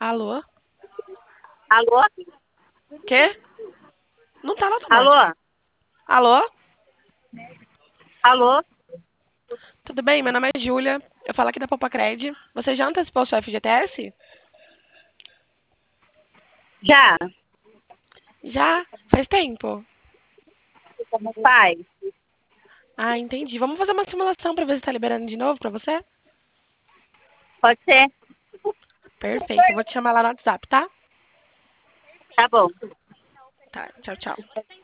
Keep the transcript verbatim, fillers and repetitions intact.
Alô? Alô? Quê? Não tá no automático. Alô? Alô? Alô? Tudo bem? Meu nome é Júlia. Eu falo aqui da Popacred. Você já antecipou o seu F G T S? Já? Já? Faz tempo. Faz? Ah, entendi. Vamos fazer uma simulação pra ver se tá liberando de novo pra você? Pode ser? Perfeito. Eu vou te chamar lá no WhatsApp, tá? Tá bom. Tá. Tchau, tchau.